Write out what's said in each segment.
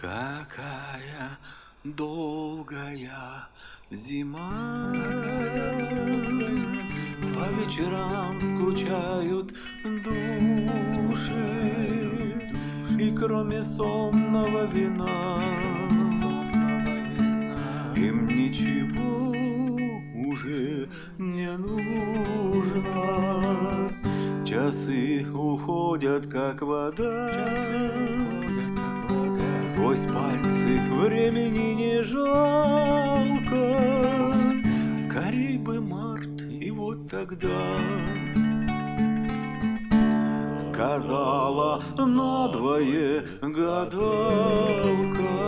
Какая долгая зима, по вечерам скучают души, и кроме сонного вина им ничего уже не нужно. Часы уходят, как вода, сквозь пальцы времени не жалко. Скорей бы март, и вот тогда сказала надвое гадалка.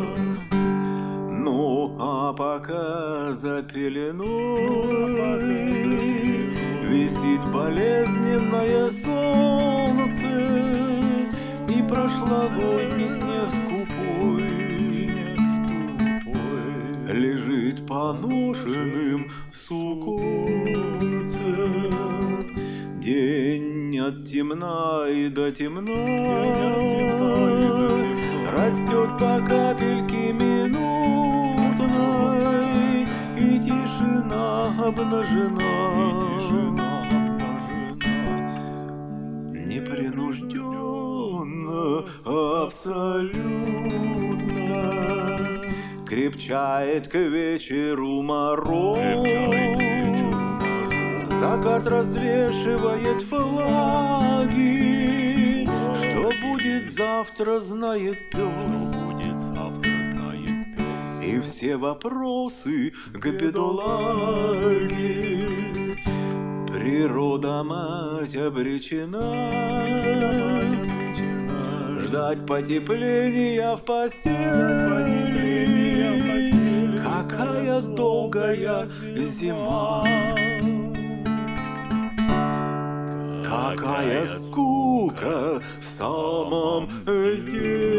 Ну, а пока за пеленой висит болезненное солнце, и прошлогодний снег скупой лежит поношенным суконцем. День от темна и до темна растет по капельке минутной, и тишина обнажена, непринужденно, абсолютно. Крепчает к вечеру мороз, закат развешивает флаги. Что будет завтра, знает пес, и все вопросы к бедолаге. Природа, мать, обречена ждать потепления в постели. Какая долгая зима, какая скука в самом деле.